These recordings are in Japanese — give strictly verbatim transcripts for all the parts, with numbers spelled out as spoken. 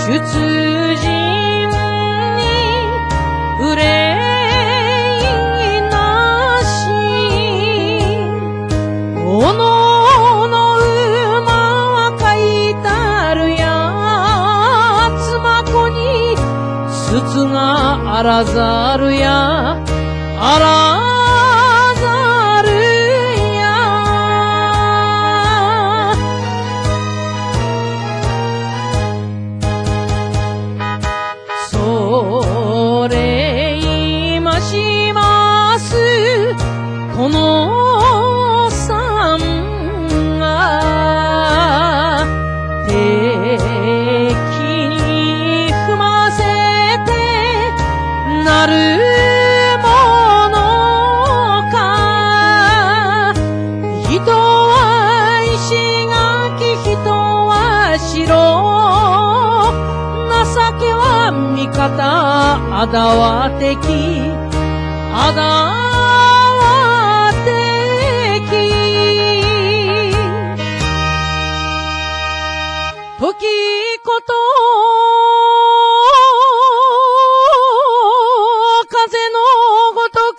出陣に憂いなし、おのおの馬は書いたるや、つまこに筒があらざるや、あらざるや。それ今しますこのさんが敵に踏ませてなるものか。人は石垣、人は城、情けは味方、あだは敵、あだは敵。時こと風のごとく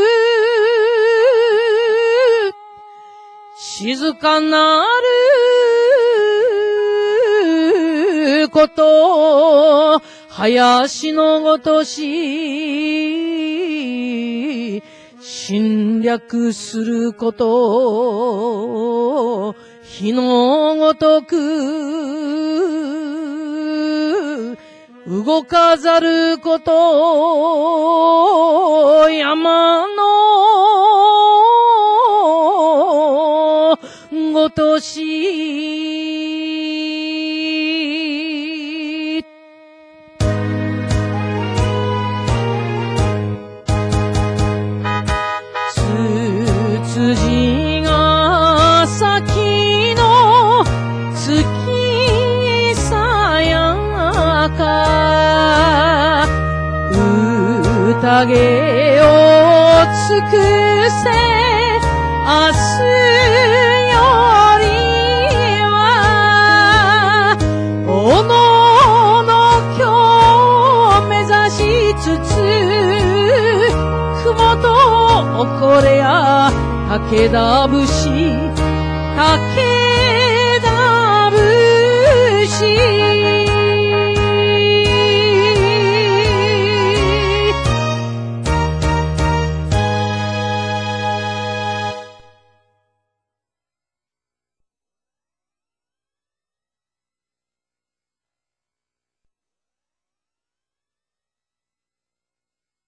静かなること林のごとし侵略すること火のごとく動かざること山のごとし。つつじが先の月さやか宴を尽くせ明日よりはおのおの今日目指しつつ雲とこれや武田節武田節